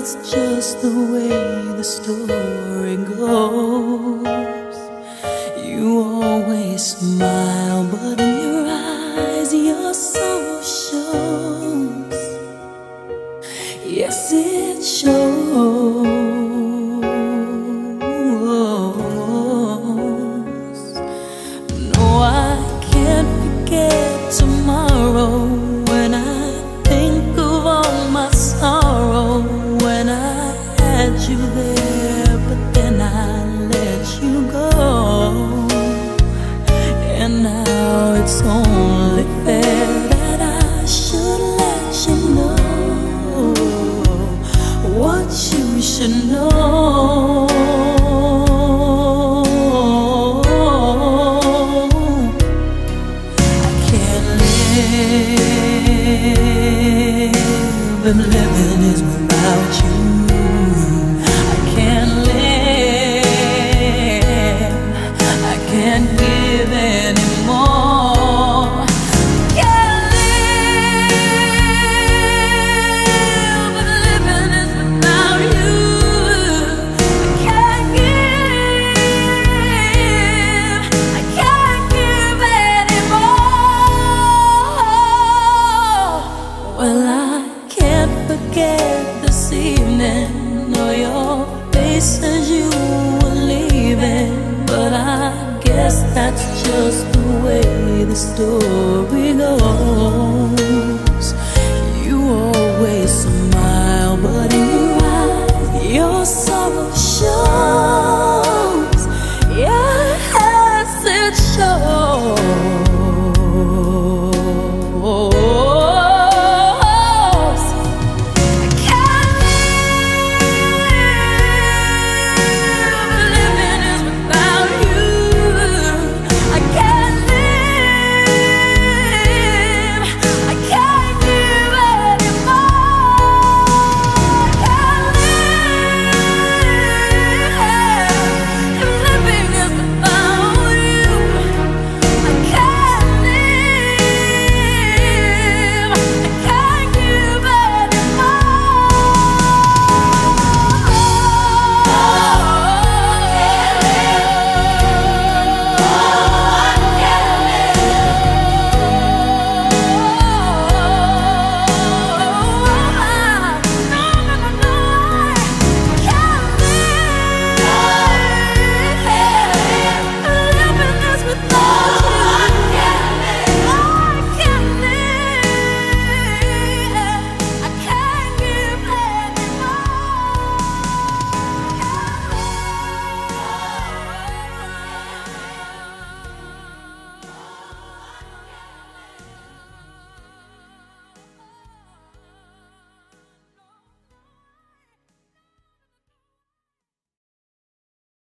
that's just the way the story goes. You always smile, but in your eyes your sorrow shows. Yes, it shows. No, I can't forget tomorrow when I think of all my sorrow. When I had you there, but then I let you go. And now it's only fair that I should let you know what you should know. I can't live if living is without you. I can't live, I can't give anymore. Can't live if living is without you. I can't give, I can't give anymore. Well, I can't forget this evening, or your face as you were leaving. But I guess that's just the way the story goes.